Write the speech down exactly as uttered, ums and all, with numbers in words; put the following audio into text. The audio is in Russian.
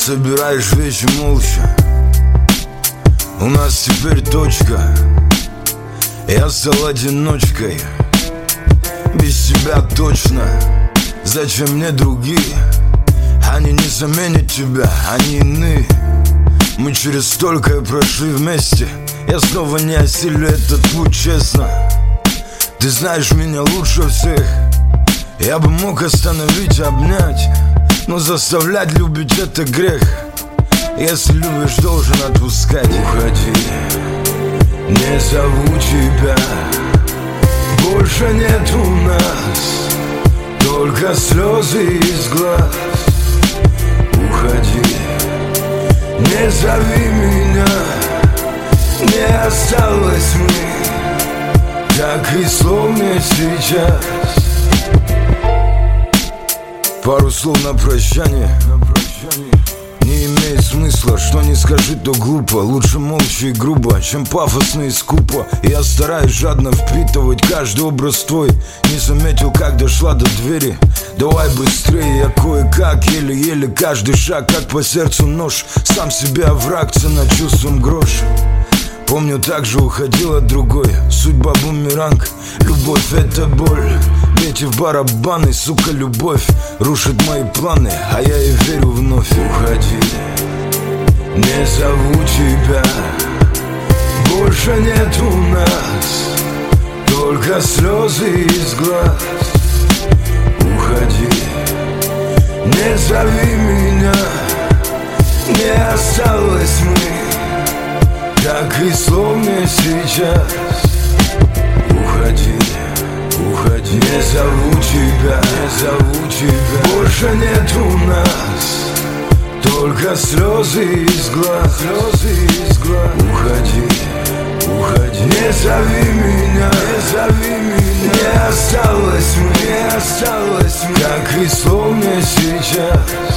собираешь вещи молча. У нас теперь точка. Я стал одиночкой. Без тебя точно. Зачем мне другие? Они не заменят тебя, они иные. Мы через столько прошли вместе. Я снова не осилю этот путь, честно. Ты знаешь меня лучше всех. Я бы мог остановить, обнять, но заставлять любить это грех. Если любишь, должен отпускать. Уходи, не зову тебя. Больше нет у нас только слезы из глаз. Уходи, не зови меня. Не осталось мы, так и словно сейчас. Пару слов на прощание. Не имеет смысла, что не скажи, то глупо. Лучше молча и грубо, чем пафосно и скупо. Я стараюсь жадно впитывать каждый образ твой. Не заметил, как дошла до двери. Давай быстрее, я кое-как, еле-еле каждый шаг, как по сердцу нож. Сам себе враг, цена чувством грош. Помню, так же уходил от другой. Судьба бумеранг, любовь это боль. Бейте в барабаны, сука, любовь рушит мои планы, а я и верю вновь. Уходи, не зову тебя. Больше нет у нас только слезы из глаз. Уходи, не зови меня. Не осталось мы, так и словно сейчас. Уходи, уходи, не зову тебя, не зову тебя. Больше нет у нас только слезы из глаз, слезы из глаз. Уходи, уходи, не зови меня, не зови меня. Не осталось мне, не осталось мне, так и словно сейчас.